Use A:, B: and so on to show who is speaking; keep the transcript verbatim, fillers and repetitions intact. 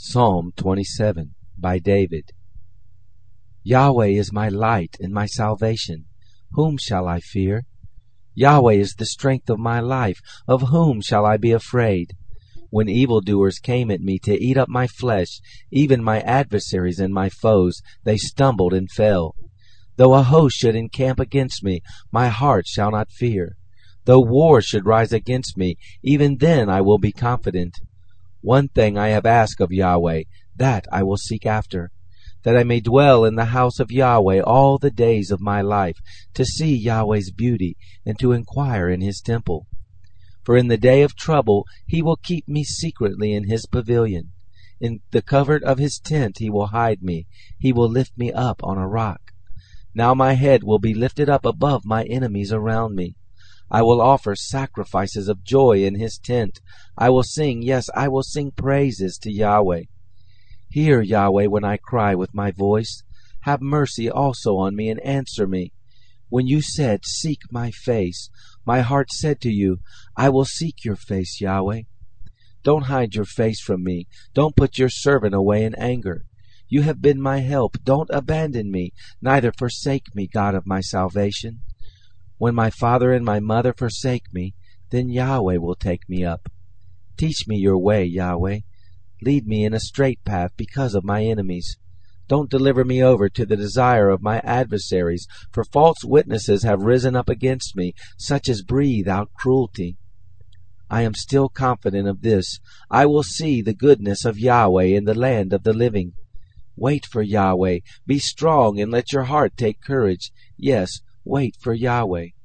A: Psalm twenty-seven, by David. Yahweh is my light and my salvation. Whom shall I fear? Yahweh is the strength of my life. Of whom shall I be afraid? When evildoers came at me to eat up my flesh, even my adversaries and my foes, they stumbled and fell. Though a host should encamp against me, my heart shall not fear. Though war should rise against me, even then I will be confident. One thing I have asked of Yahweh, that I will seek after, that I may dwell in the house of Yahweh all the days of my life, to see Yahweh's beauty, and to inquire in his temple. For in the day of trouble he will keep me secretly in his pavilion. In the covert of his tent he will hide me. He will lift me up on a rock. Now my head will be lifted up above my enemies around me. I will offer sacrifices of joy in his tent. I will sing, yes, I will sing praises to Yahweh. Hear, Yahweh, when I cry with my voice. Have mercy also on me and answer me. When you said, seek my face, my heart said to you, I will seek your face, Yahweh. Don't hide your face from me. Don't put your servant away in anger. You have been my help. Don't abandon me, neither forsake me, God of my salvation. When my father and my mother forsake me, then Yahweh will take me up. Teach me your way, Yahweh. Lead me in a straight path because of my enemies. Don't deliver me over to the desire of my adversaries, for false witnesses have risen up against me, such as breathe out cruelty. I am still confident of this. I will see the goodness of Yahweh in the land of the living. Wait for Yahweh. Be strong and let your heart take courage. Yes, wait for Yahweh.